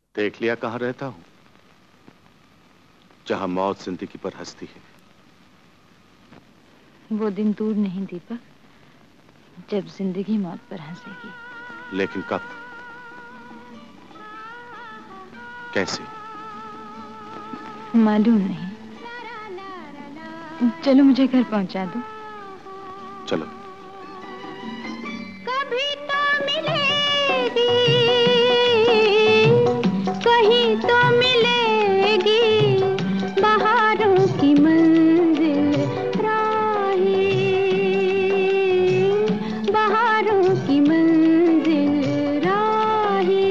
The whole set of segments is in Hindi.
देख लिया कहाँ रहता हूँ, जहां मौत जिंदगी पर हंसती है। वो दिन दूर नहीं दीपक, जब जिंदगी मौत पर हंसेगी। लेकिन कब, कैसे, मालूम नहीं। चलो मुझे घर पहुंचा दो। चलो। कभी तो मिलेगी, कहीं तो मिलेगी बहारों की मंजिल राही, बहारों की मंजिल राही।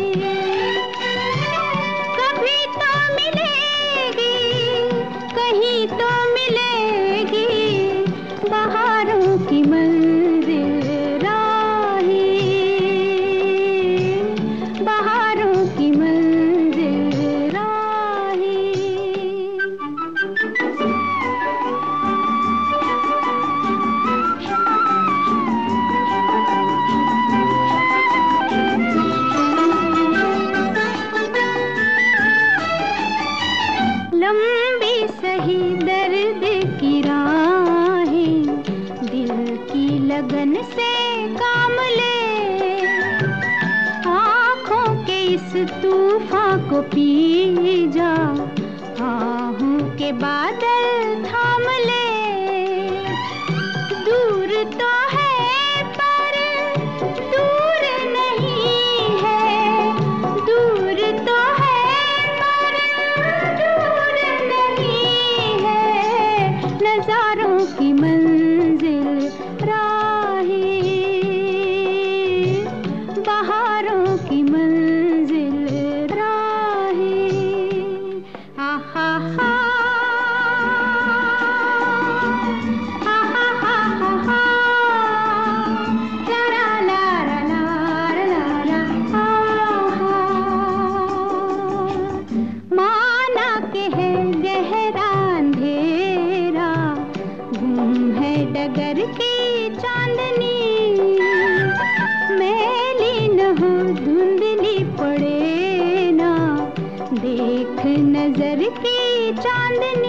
कभी तो मिलेगी, कहीं तो मिलेगी बहारों की मंजिल राही, बहारों की मंजिल राही। लंबी सही दर्द की राहें दिल की लगन से काम ले, आँखों के इस तूफान को पी जा, आहों के बादल थाम ले। दूर तो है पर दूर नहीं है, दूर तो है पर दूर नहीं है, नजारों की मंजिल राही, बहारों की मंजिल राही। आहा हा, आहा हा हा हा, ला ला ला ला ला ला, आहा। माना के है गहरा अंधेरा, गुम है डगर की चांदनी, मैली न हो धुंधली पड़े ना, देख नजर की चांदनी।